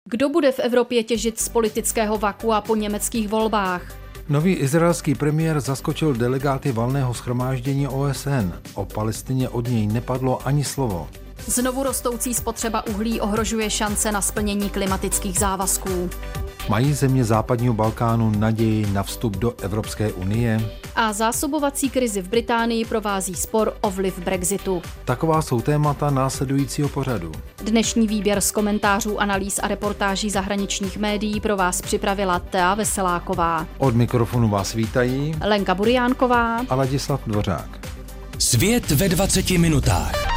Kdo bude v Evropě těžit z politického vakua po německých volbách? Nový izraelský premiér zaskočil delegáty valného shromáždění OSN. O Palestině od něj nepadlo ani slovo. Znovu rostoucí spotřeba uhlí ohrožuje šance na splnění klimatických závazků. Mají země západního Balkánu naději na vstup do Evropské unie? A zásobovací krizi v Británii provází spor o vliv Brexitu. Taková jsou témata následujícího pořadu. Dnešní výběr z komentářů, analýz a reportáží zahraničních médií pro vás připravila Thea Veseláková. Od mikrofonu vás vítají Lenka Buriánková a Ladislav Dvořák. Svět ve 20 minutách.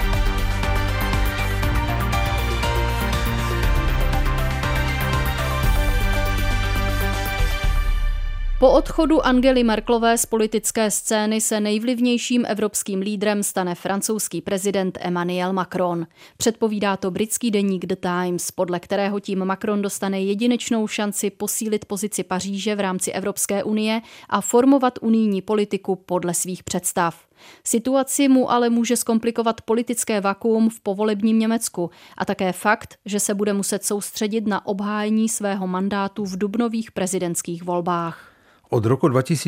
Po odchodu Angely Merkelové z politické scény se nejvlivnějším evropským lídrem stane francouzský prezident Emmanuel Macron. Předpovídá to britský deník The Times, podle kterého tím Macron dostane jedinečnou šanci posílit pozici Paříže v rámci Evropské unie a formovat unijní politiku podle svých představ. Situaci mu ale může zkomplikovat politické vakuum v povolebním Německu a také fakt, že se bude muset soustředit na obhájení svého mandátu v dubnových prezidentských volbách. Od roku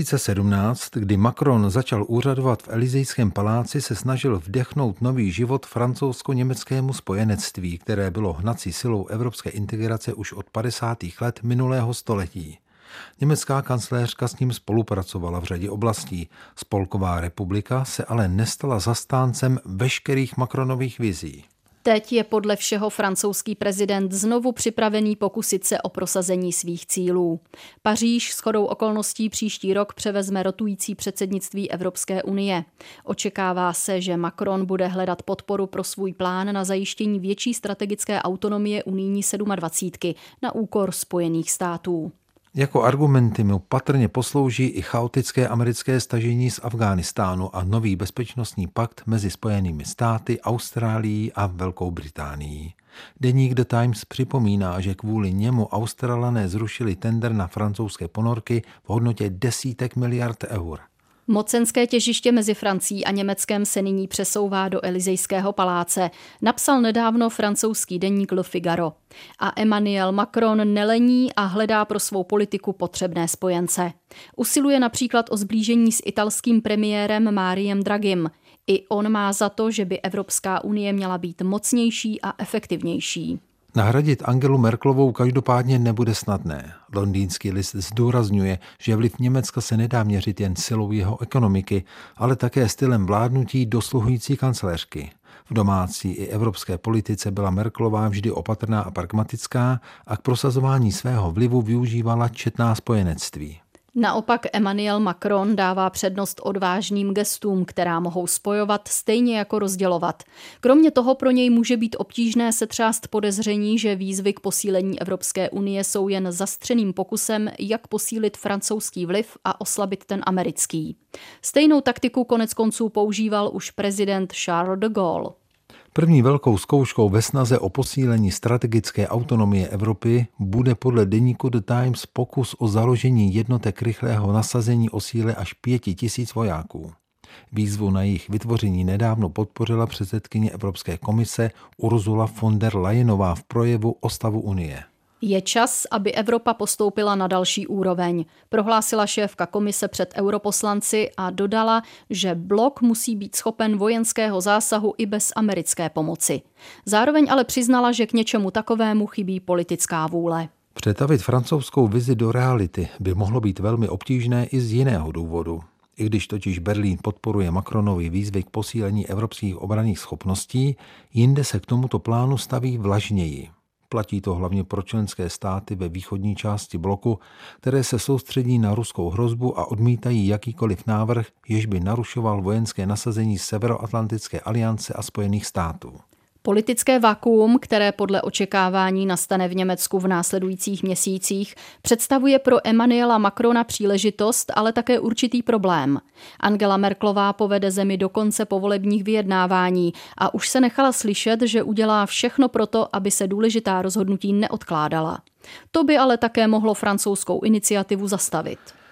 2017, kdy Macron začal úřadovat v Elysejském paláci, se snažil vdechnout nový život francouzsko-německému spojenectví, které bylo hnací silou evropské integrace už od 50. let minulého století. Německá kancléřka s ním spolupracovala v řadě oblastí. Spolková republika se ale nestala zastáncem veškerých Macronových vizí. Teď je podle všeho francouzský prezident znovu připravený pokusit se o prosazení svých cílů. Paříž shodou okolností příští rok převezme rotující předsednictví Evropské unie. Očekává se, že Macron bude hledat podporu pro svůj plán na zajištění větší strategické autonomie unijní 27 na úkor Spojených států. Jako argumenty mu patrně poslouží i chaotické americké stažení z Afghánistánu a nový bezpečnostní pakt mezi Spojenými státy, Austrálií a Velkou Británií. Deník The Times připomíná, že kvůli němu Australané zrušili tender na francouzské ponorky v hodnotě desítek miliard eur. Mocenské těžiště mezi Francií a Německem se nyní přesouvá do Elysejského paláce, napsal nedávno francouzský deník Le Figaro. A Emmanuel Macron nelení a hledá pro svou politiku potřebné spojence. Usiluje například o sblížení s italským premiérem Mariem Draghim. I on má za to, že by Evropská unie měla být mocnější a efektivnější. Nahradit Angelu Merkelovou každopádně nebude snadné. Londýnský list zdůrazňuje, že vliv Německa se nedá měřit jen silou jeho ekonomiky, ale také stylem vládnutí dosluhující kancléřky. V domácí i evropské politice byla Merkelová vždy opatrná a pragmatická a k prosazování svého vlivu využívala četná spojenectví. Naopak Emmanuel Macron dává přednost odvážným gestům, která mohou spojovat stejně jako rozdělovat. Kromě toho pro něj může být obtížné setřást podezření, že výzvy k posílení Evropské unie jsou jen zastřeným pokusem, jak posílit francouzský vliv a oslabit ten americký. Stejnou taktiku koneckonců používal už prezident Charles de Gaulle. První velkou zkouškou ve snaze o posílení strategické autonomie Evropy bude podle deníku The Times pokus o založení jednotek rychlého nasazení o síle až 5 000 vojáků. Výzvu na jejich vytvoření nedávno podpořila předsedkyně Evropské komise Ursula von der Leyenová v projevu o stavu Unie. Je čas, aby Evropa postoupila na další úroveň, prohlásila šéfka komise před europoslanci a dodala, že blok musí být schopen vojenského zásahu i bez americké pomoci. Zároveň ale přiznala, že k něčemu takovému chybí politická vůle. Přetavit francouzskou vizi do reality by mohlo být velmi obtížné i z jiného důvodu. I když totiž Berlín podporuje Macronovy výzvy k posílení evropských obranných schopností, jinde se k tomuto plánu staví vlažněji. Platí to hlavně pro členské státy ve východní části bloku, které se soustředí na ruskou hrozbu a odmítají jakýkoliv návrh, jež by narušoval vojenské nasazení Severoatlantické aliance a Spojených států. Politické vakuum, které podle očekávání nastane v Německu v následujících měsících, představuje pro Emmanuela Macrona příležitost, ale také určitý problém. Angela Merkelová povede zemi do konce povolebních vyjednávání a už se nechala slyšet, že udělá všechno proto, aby se důležitá rozhodnutí neodkládala. To by ale také mohlo francouzskou iniciativu zastavit.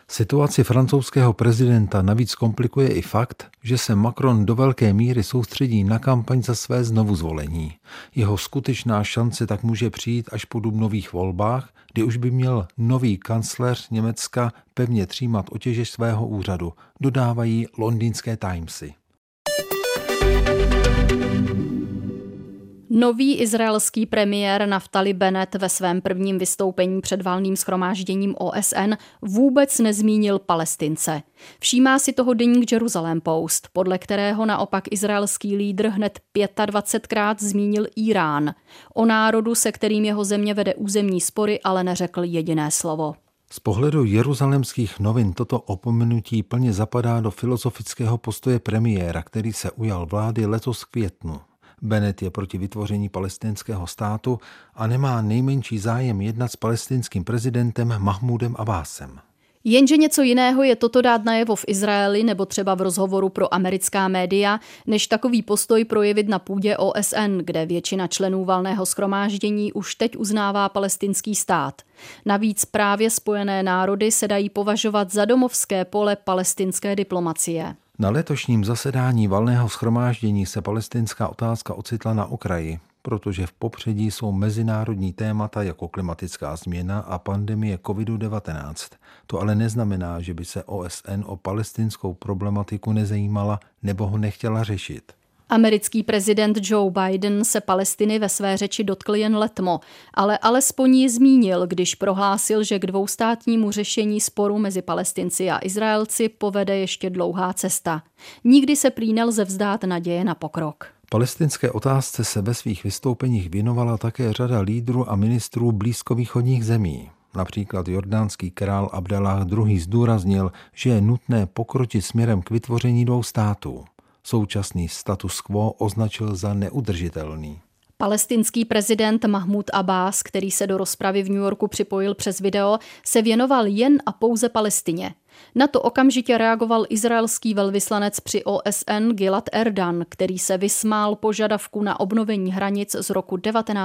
Situaci francouzského prezidenta navíc komplikuje i fakt, že se Macron do velké míry soustředí na kampaň za své znovuzvolení. Jeho skutečná šance tak může přijít až po dubnových volbách, kdy už by měl nový kancléř Německa pevně třímat otěže svého úřadu, dodávají londýnské Timesy. Nový izraelský premiér Naftali Bennett ve svém prvním vystoupení před valným shromážděním OSN vůbec nezmínil Palestince. Všímá si toho deník Jerusalem Post, podle kterého naopak izraelský lídr hned 25krát zmínil Irán. O národu, se kterým jeho země vede územní spory, ale neřekl jediné slovo. Z pohledu jeruzalemských novin toto opomenutí plně zapadá do filozofického postoje premiéra, který se ujal vlády letos v květnu. Bennett je proti vytvoření palestinského státu a nemá nejmenší zájem jednat s palestinským prezidentem Mahmudem Abbásem. Jenže něco jiného je toto dát najevo v Izraeli nebo třeba v rozhovoru pro americká média, než takový postoj projevit na půdě OSN, kde většina členů valného shromáždění už teď uznává palestinský stát. Navíc právě Spojené národy se dají považovat za domovské pole palestinské diplomacie. Na letošním zasedání valného shromáždění se palestinská otázka ocitla na okraji, protože v popředí jsou mezinárodní témata jako klimatická změna a pandemie COVID-19. To ale neznamená, že by se OSN o palestinskou problematiku nezajímala nebo ho nechtěla řešit. Americký prezident Joe Biden se Palestiny ve své řeči dotkl jen letmo, ale alespoň ji zmínil, když prohlásil, že k dvoustátnímu řešení sporu mezi Palestinci a Izraelci povede ještě dlouhá cesta. Nikdy se prý nelze vzdát naděje na pokrok. Palestinské otázce se ve svých vystoupeních věnovala také řada lídrů a ministrů blízkovýchodních zemí. Například jordánský král Abdalláh II. Zdůraznil, že je nutné pokročit směrem k vytvoření dvou států. Současný status quo označil za neudržitelný. Palestinský prezident Mahmud Abbás, který se do rozpravy v New Yorku připojil přes video, se věnoval jen a pouze Palestině. Na to okamžitě reagoval izraelský velvyslanec při OSN Gilad Erdan, který se vysmál požadavku na obnovení hranic z roku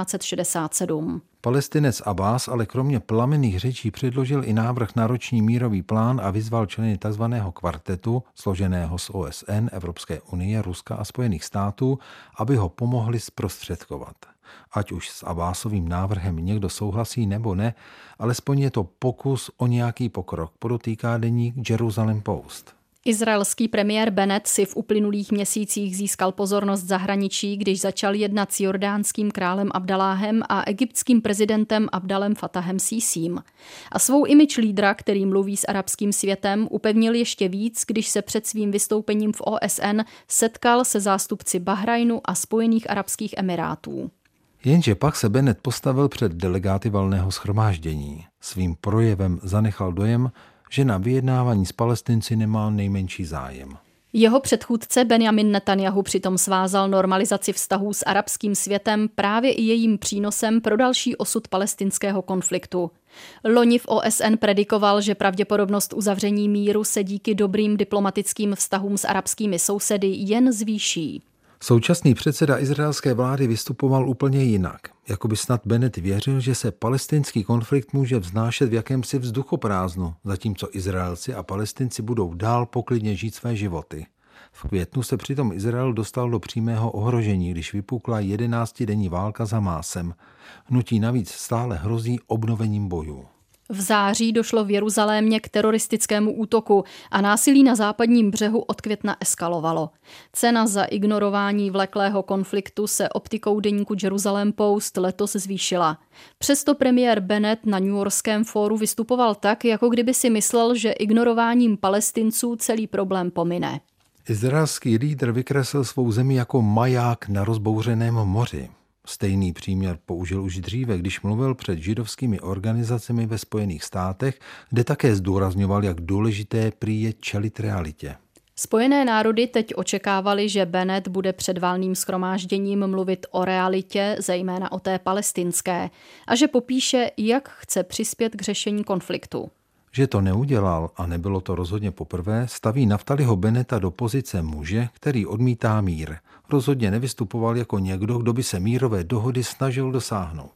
1967. Palestinec Abbás ale kromě plamenných řečí předložil i návrh na roční mírový plán a vyzval členy tzv. Kvartetu, složeného z OSN, Evropské unie, Ruska a Spojených států, aby ho pomohli zprostředkovat. Ať už s Abbásovým návrhem někdo souhlasí nebo ne, alespoň je to pokus o nějaký pokrok, podotýká deník Jerusalem Post. Izraelský premiér Bennett si v uplynulých měsících získal pozornost zahraničí, když začal jednat s jordánským králem Abdalláhem a egyptským prezidentem Abdalem Fatahem Sísím. A svou image lídra, který mluví s arabským světem, upevnil ještě víc, když se před svým vystoupením v OSN setkal se zástupci Bahrajnu a Spojených arabských emirátů. Jenže pak se Bennett postavil před delegáty valného shromáždění. Svým projevem zanechal dojem, že na vyjednávání s Palestinci nemá nejmenší zájem. Jeho předchůdce Benjamin Netanjahu přitom svázal normalizaci vztahů s arabským světem právě i jejím přínosem pro další osud palestinského konfliktu. Loni v OSN predikoval, že pravděpodobnost uzavření míru se díky dobrým diplomatickým vztahům s arabskými sousedy jen zvýší. Současný předseda izraelské vlády vystupoval úplně jinak. Jakoby snad Bennett věřil, že se palestinský konflikt může vznášet v jakémsi vzduchoprázdnu, zatímco Izraelci a Palestinci budou dál poklidně žít své životy. V květnu se přitom Izrael dostal do přímého ohrožení, když vypukla 11denní válka s Hamásem. Hnutí navíc stále hrozí obnovením bojů. V září došlo v Jeruzalémě k teroristickému útoku a násilí na západním břehu od května eskalovalo. Cena za ignorování vleklého konfliktu se optikou deníku Jerusalem Post letos zvýšila. Přesto premiér Bennett na newyorském fóru vystupoval tak, jako kdyby si myslel, že ignorováním Palestinců celý problém pomine. Izraelský lídr vykreslil svou zemi jako maják na rozbouřeném moři. Stejný příměr použil už dříve, když mluvil před židovskými organizacemi ve Spojených státech, kde také zdůrazňoval, jak důležité prý je čelit realitě. Spojené národy teď očekávali, že Bennett bude před valným shromážděním mluvit o realitě, zejména o té palestinské, a že popíše, jak chce přispět k řešení konfliktu. Že to neudělal, a nebylo to rozhodně poprvé, staví Naftaliho Bennetta do pozice muže, který odmítá mír. Rozhodně nevystupoval jako někdo, kdo by se mírové dohody snažil dosáhnout.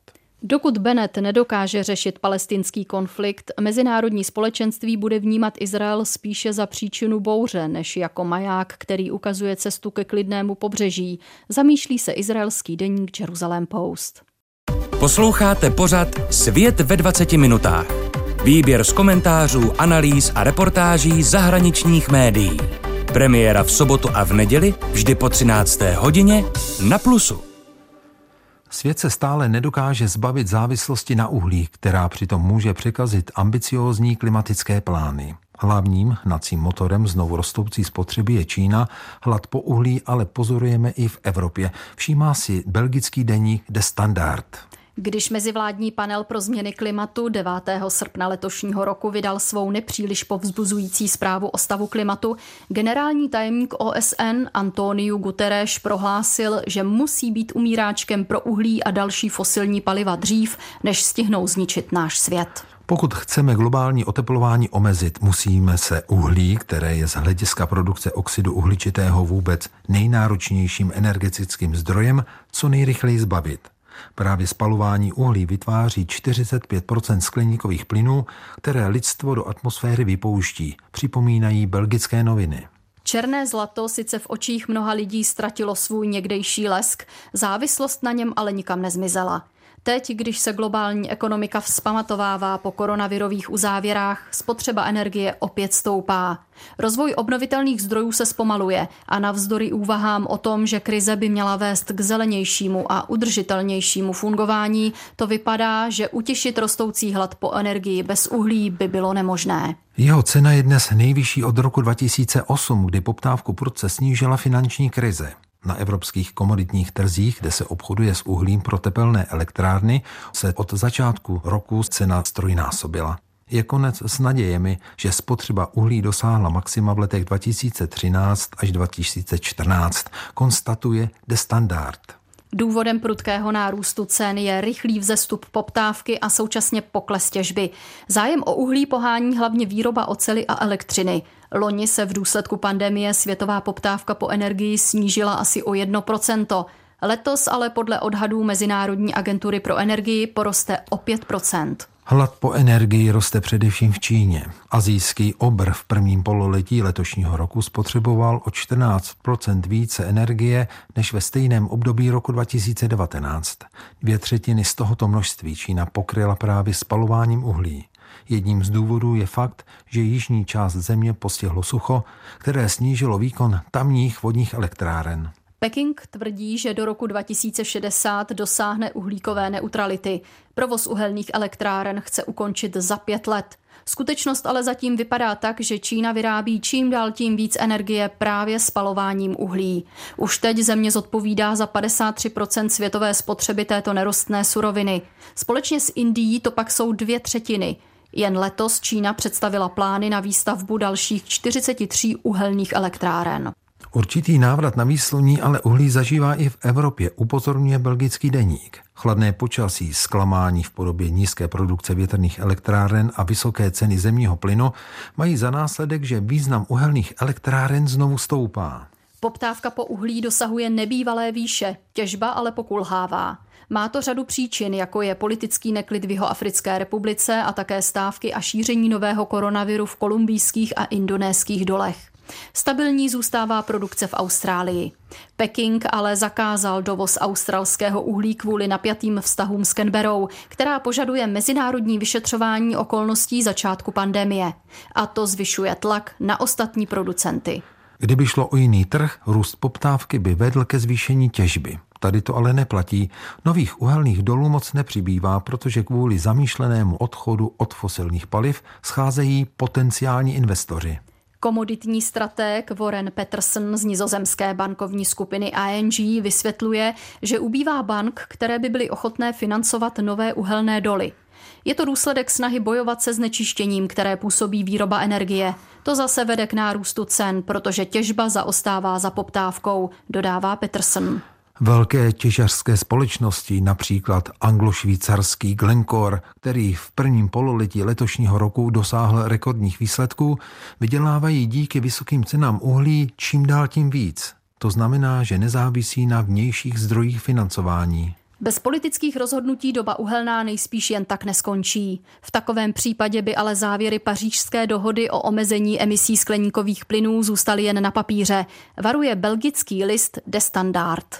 Dokud Bennett nedokáže řešit palestinský konflikt, mezinárodní společenství bude vnímat Izrael spíše za příčinu bouře, než jako maják, který ukazuje cestu ke klidnému pobřeží, zamýšlí se izraelský deník Jerusalem Post. Posloucháte pořad Svět ve 20 minutách. Výběr z komentářů, analýz a reportáží zahraničních médií. Premiéra v sobotu a v neděli, vždy po 13. hodině na Plusu. Svět se stále nedokáže zbavit závislosti na uhlí, která přitom může překazit ambiciózní klimatické plány. Hlavním hnacím motorem znovu rostoucí spotřeby je Čína, hlad po uhlí ale pozorujeme i v Evropě. Všímá si belgický deník Der Standard. Když mezivládní panel pro změny klimatu 9. srpna letošního roku vydal svou nepříliš povzbuzující zprávu o stavu klimatu, generální tajemník OSN António Guterres prohlásil, že musí být umíráčkem pro uhlí a další fosilní paliva dřív, než stihnou zničit náš svět. Pokud chceme globální oteplování omezit, musíme se uhlí, které je z hlediska produkce oxidu uhličitého vůbec nejnáročnějším energetickým zdrojem, co nejrychleji zbavit. Právě spalování uhlí vytváří 45% skleníkových plynů, které lidstvo do atmosféry vypouští, připomínají belgické noviny. Černé zlato sice v očích mnoha lidí ztratilo svůj někdejší lesk, závislost na něm ale nikam nezmizela. Teď, když se globální ekonomika vzpamatovává po koronavirových uzávěrách, spotřeba energie opět stoupá. Rozvoj obnovitelných zdrojů se zpomaluje a navzdory úvahám o tom, že krize by měla vést k zelenějšímu a udržitelnějšímu fungování, to vypadá, že utěšit rostoucí hlad po energii bez uhlí by bylo nemožné. Jeho cena je dnes nejvyšší od roku 2008, kdy poptávku prudce snížila finanční krize. Na evropských komoditních trzích, kde se obchoduje s uhlím pro tepelné elektrárny, se od začátku roku cena strojnásobila. Je konec s nadějemi, že spotřeba uhlí dosáhla maxima v letech 2013 až 2014, konstatuje Der Standard. Důvodem prudkého nárůstu cen je rychlý vzestup poptávky a současně pokles těžby. Zájem o uhlí pohání hlavně výroba oceli a elektřiny. Loni se v důsledku pandemie světová poptávka po energii snížila asi o 1%. Letos ale podle odhadů Mezinárodní agentury pro energii poroste o 5%. Hlad po energii roste především v Číně. Asijský obr v prvním pololetí letošního roku spotřeboval o 14% více energie než ve stejném období roku 2019. 2/3 z tohoto množství Čína pokryla právě spalováním uhlí. Jedním z důvodů je fakt, že jižní část země postihlo sucho, které snížilo výkon tamních vodních elektráren. Peking tvrdí, že do roku 2060 dosáhne uhlíkové neutrality. Provoz uhelných elektráren chce ukončit za 5 let. Skutečnost ale zatím vypadá tak, že Čína vyrábí čím dál tím víc energie právě spalováním uhlí. Už teď země zodpovídá za 53% světové spotřeby této nerostné suroviny. Společně s Indií to pak jsou 2/3. Jen letos Čína představila plány na výstavbu dalších 43 uhelných elektráren. Určitý návrat na výsluní ale uhlí zažívá i v Evropě, upozorňuje belgický deník. Chladné počasí, zklamání v podobě nízké produkce větrných elektráren a vysoké ceny zemního plynu mají za následek, že význam uhelných elektráren znovu stoupá. Poptávka po uhlí dosahuje nebývalé výše, těžba ale pokulhává. Má to řadu příčin, jako je politický neklid v Jihoafrické republice a také stávky a šíření nového koronaviru v kolumbijských a indonéských dolech. Stabilní zůstává produkce v Austrálii. Peking ale zakázal dovoz australského uhlí kvůli napjatým vztahům s Canberrou, která požaduje mezinárodní vyšetřování okolností začátku pandemie. A to zvyšuje tlak na ostatní producenty. Kdyby šlo o jiný trh, růst poptávky by vedl ke zvýšení těžby. Tady to ale neplatí. Nových uhelných dolů moc nepřibývá, protože kvůli zamýšlenému odchodu od fosilních paliv scházejí potenciální investoři. Komoditní stratég Warren Peterson z nizozemské bankovní skupiny ING vysvětluje, že ubývá bank, které by byly ochotné financovat nové uhelné doly. Je to důsledek snahy bojovat se znečištěním, které působí výroba energie. To zase vede k nárůstu cen, protože těžba zaostává za poptávkou, dodává Peterson. Velké těžařské společnosti, například anglo-švýcarský Glencore, který v prvním pololetí letošního roku dosáhl rekordních výsledků, vydělávají díky vysokým cenám uhlí čím dál tím víc. To znamená, že nezávisí na vnějších zdrojích financování. Bez politických rozhodnutí doba uhelná nejspíš jen tak neskončí. V takovém případě by ale závěry Pařížské dohody o omezení emisí skleníkových plynů zůstaly jen na papíře, varuje belgický list Der Standard.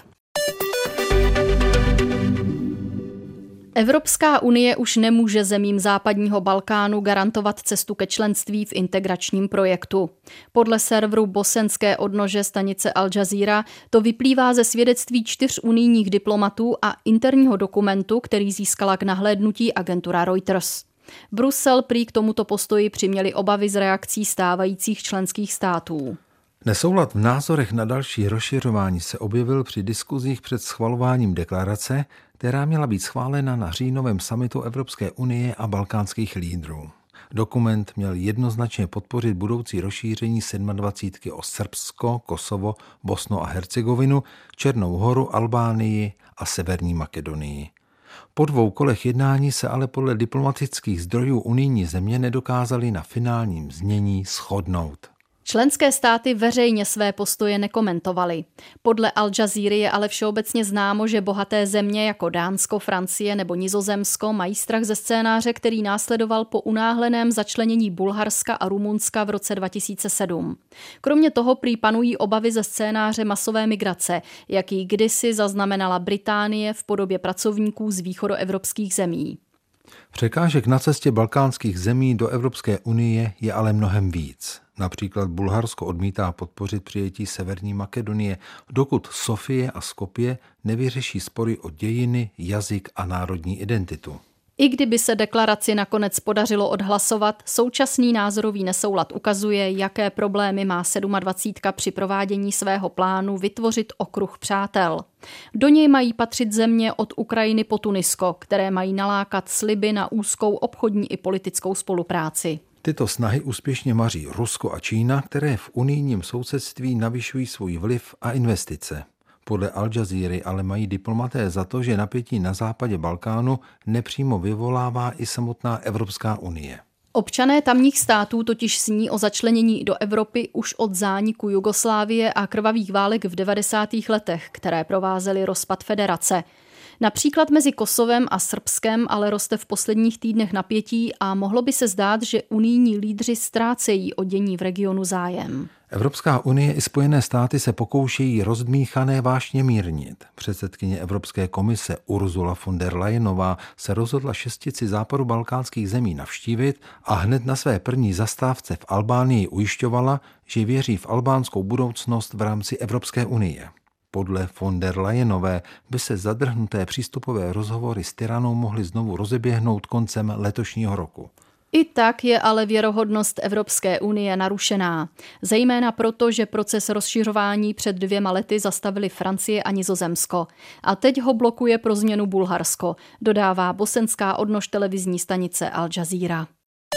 Evropská unie už nemůže zemím západního Balkánu garantovat cestu ke členství v integračním projektu. Podle serveru bosenské odnože stanice Al Jazeera to vyplývá ze svědectví 4 unijních diplomatů a interního dokumentu, který získala k nahlédnutí agentura Reuters. Brusel prý k tomuto postoji přiměli obavy z reakcí stávajících členských států. Nesoulad v názorech na další rozšiřování se objevil při diskuzích před schvalováním deklarace, která měla být schválena na říjnovém summitu Evropské unie a balkánských lídrů. Dokument měl jednoznačně podpořit budoucí rozšíření 27 o Srbsko, Kosovo, Bosnu a Hercegovinu, Černou Horu, Albánii a Severní Makedonii. Po 2 kolech jednání se ale podle diplomatických zdrojů unijní země nedokázaly na finálním znění shodnout. Členské státy veřejně své postoje nekomentovaly. Podle Al Jazeera je ale všeobecně známo, že bohaté země jako Dánsko, Francie nebo Nizozemsko mají strach ze scénáře, který následoval po unáhleném začlenění Bulharska a Rumunska v roce 2007. Kromě toho prý panují obavy ze scénáře masové migrace, jaký kdysi zaznamenala Británie v podobě pracovníků z východoevropských zemí. Překážek na cestě balkánských zemí do Evropské unie je ale mnohem víc. Například Bulharsko odmítá podpořit přijetí Severní Makedonie, dokud Sofie a Skopje nevyřeší spory o dějiny, jazyk a národní identitu. I kdyby se deklaraci nakonec podařilo odhlasovat, současný názorový nesoulad ukazuje, jaké problémy má 27 při provádění svého plánu vytvořit okruh přátel. Do něj mají patřit země od Ukrajiny po Tunisko, které mají nalákat sliby na úzkou obchodní i politickou spolupráci. Tyto snahy úspěšně maří Rusko a Čína, které v unijním sousedství navyšují svůj vliv a investice. Podle Al Jazeera ale mají diplomaté za to, že napětí na západě Balkánu nepřímo vyvolává i samotná Evropská unie. Občané tamních států totiž sní o začlenění do Evropy už od zániku Jugoslávie a krvavých válek v 90. letech, které provázely rozpad federace. Například mezi Kosovem a Srbskem ale roste v posledních týdnech napětí a mohlo by se zdát, že unijní lídři ztrácejí o dění v regionu zájem. Evropská unie i Spojené státy se pokoušejí rozdmíchané vášně mírnit. Předsedkyně Evropské komise Ursula von der Leyenová se rozhodla 6 západobalkánských zemí navštívit a hned na své první zastávce v Albánii ujišťovala, že věří v albánskou budoucnost v rámci Evropské unie. Podle von der Leyenové by se zadrhnuté přístupové rozhovory s Tiranou mohly znovu rozeběhnout koncem letošního roku. I tak je ale věrohodnost Evropské unie narušená. Zejména proto, že proces rozšiřování před 2 lety zastavili Francie a Nizozemsko. A teď ho blokuje pro změnu Bulharsko, dodává bosenská odnož televizní stanice Al Jazeera.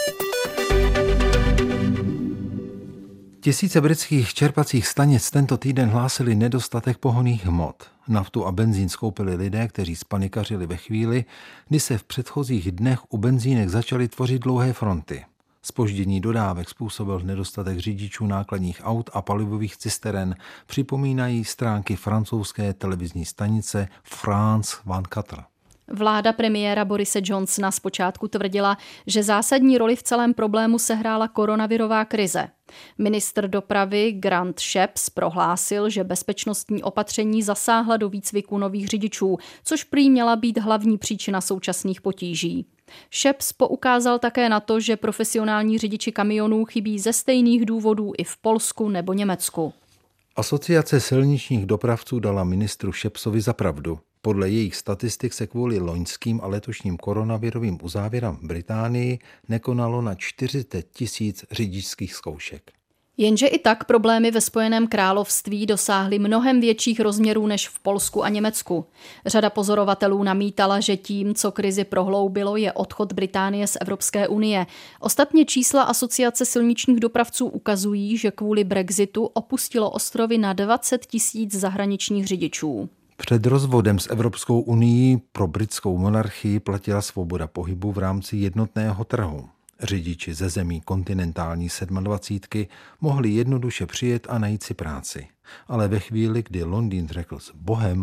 Tisíce britských čerpacích stanic tento týden hlásili nedostatek pohonných hmot. Naftu a benzín skoupili lidé, kteří spanikařili ve chvíli, kdy se v předchozích dnech u benzínek začaly tvořit dlouhé fronty. Zpoždění dodávek způsobil nedostatek řidičů nákladních aut a palivových cisteren, připomínají stránky francouzské televizní stanice France 24. Vláda premiéra Borise Johnsona zpočátku tvrdila, že zásadní roli v celém problému sehrála koronavirová krize. Ministr dopravy Grant Shapps prohlásil, že bezpečnostní opatření zasáhla do výcviku nových řidičů, což prý měla být hlavní příčina současných potíží. Shapps poukázal také na to, že profesionální řidiči kamionů chybí ze stejných důvodů i v Polsku nebo Německu. Asociace silničních dopravců dala ministru Shappsovi za pravdu. Podle jejich statistik se kvůli loňským a letošním koronavirovým uzávěrám v Británii nekonalo na 40 000 řidičských zkoušek. Jenže i tak problémy ve Spojeném království dosáhly mnohem větších rozměrů než v Polsku a Německu. Řada pozorovatelů namítala, že tím, co krizi prohloubilo, je odchod Británie z Evropské unie. Ostatně čísla Asociace silničních dopravců ukazují, že kvůli Brexitu opustilo ostrovy na 20 000 zahraničních řidičů. Před rozvodem s Evropskou unií pro britskou monarchii platila svoboda pohybu v rámci jednotného trhu. Řidiči ze zemí kontinentální 27 mohli jednoduše přijet a najít si práci. Ale ve chvíli, kdy Londýn řekl s Bohem,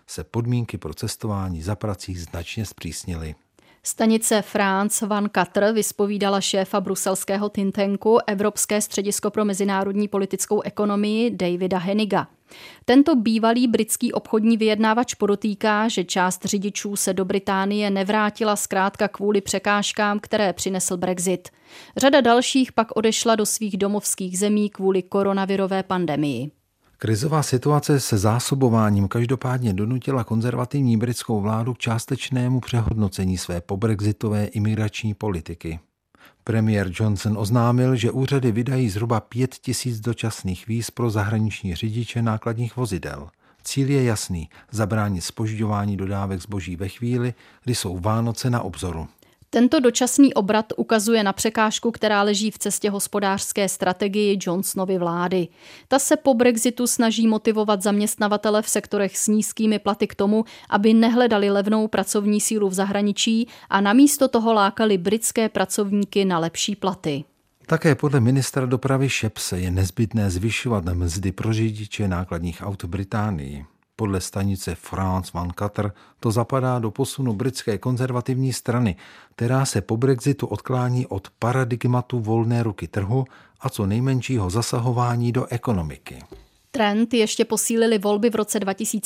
se podmínky pro cestování za prací značně zpřísnily. Stanice France 24 vyspovídala šéfa bruselského think tanku Evropské středisko pro mezinárodní politickou ekonomii Davida Henniga. Tento bývalý britský obchodní vyjednávač podotýká, že část řidičů se do Británie nevrátila zkrátka kvůli překážkám, které přinesl Brexit. Řada dalších pak odešla do svých domovských zemí kvůli koronavirové pandemii. Krizová situace se zásobováním každopádně donutila konzervativní britskou vládu k částečnému přehodnocení své pobrexitové imigrační politiky. Premiér Johnson oznámil, že úřady vydají zhruba 5 000 dočasných víz pro zahraniční řidiče nákladních vozidel. Cíl je jasný – zabránit zpožďování dodávek zboží ve chvíli, kdy jsou Vánoce na obzoru. Tento dočasný obrat ukazuje na překážku, která leží v cestě hospodářské strategii Johnsonovy vlády. Ta se po Brexitu snaží motivovat zaměstnavatele v sektorech s nízkými platy k tomu, aby nehledali levnou pracovní sílu v zahraničí a namísto toho lákali britské pracovníky na lepší platy. Také podle ministra dopravy Shephse je nezbytné zvyšovat mzdy pro řidiče nákladních aut v Británii. Podle stanice France 24 to zapadá do posunu britské konzervativní strany, která se po Brexitu odklání od paradigmatu volné ruky trhu a co nejmenšího zasahování do ekonomiky. Trend ještě posílili volby v roce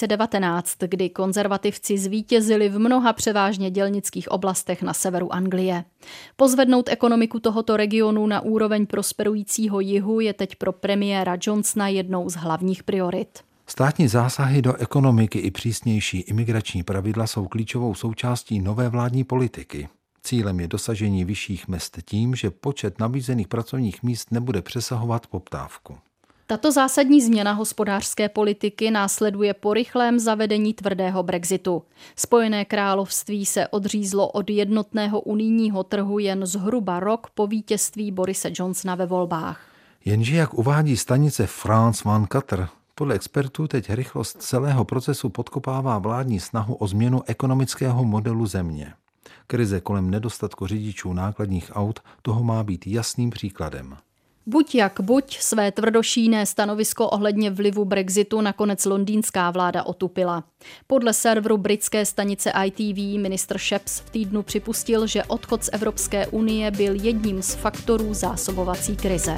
2019, kdy konzervativci zvítězili v mnoha převážně dělnických oblastech na severu Anglie. Pozvednout ekonomiku tohoto regionu na úroveň prosperujícího jihu je teď pro premiéra Johnsona jednou z hlavních priorit. Státní zásahy do ekonomiky i přísnější imigrační pravidla jsou klíčovou součástí nové vládní politiky. Cílem je dosažení vyšších mezd tím, že počet nabízených pracovních míst nebude přesahovat poptávku. Tato zásadní změna hospodářské politiky následuje po rychlém zavedení tvrdého Brexitu. Spojené království se odřízlo od jednotného unijního trhu jen zhruba rok po vítězství Borise Johnsona ve volbách. Jenže jak uvádí stanice France 24, podle expertů teď rychlost celého procesu podkopává vládní snahu o změnu ekonomického modelu země. Krize kolem nedostatku řidičů nákladních aut toho má být jasným příkladem. Buď jak buď, své tvrdošíjné stanovisko ohledně vlivu Brexitu nakonec londýnská vláda otupila. Podle serveru britské stanice ITV ministr Shephs v týdnu připustil, že odchod z Evropské unie byl jedním z faktorů zásobovací krize.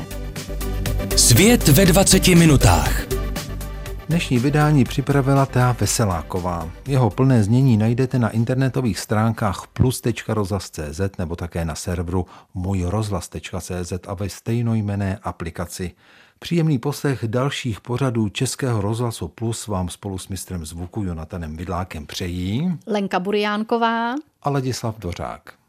Svět ve 20 minutách. Dnešní vydání připravila Thea Veseláková. Jeho plné znění najdete na internetových stránkách plus.rozhlas.cz nebo také na serveru mojrozhlas.cz a ve stejnojmenné aplikaci. Příjemný poslech dalších pořadů Českého rozhlasu Plus vám spolu s mistrem zvuku Jonatanem Vidlákem přejí Lenka Buriánková a Ladislav Dvořák.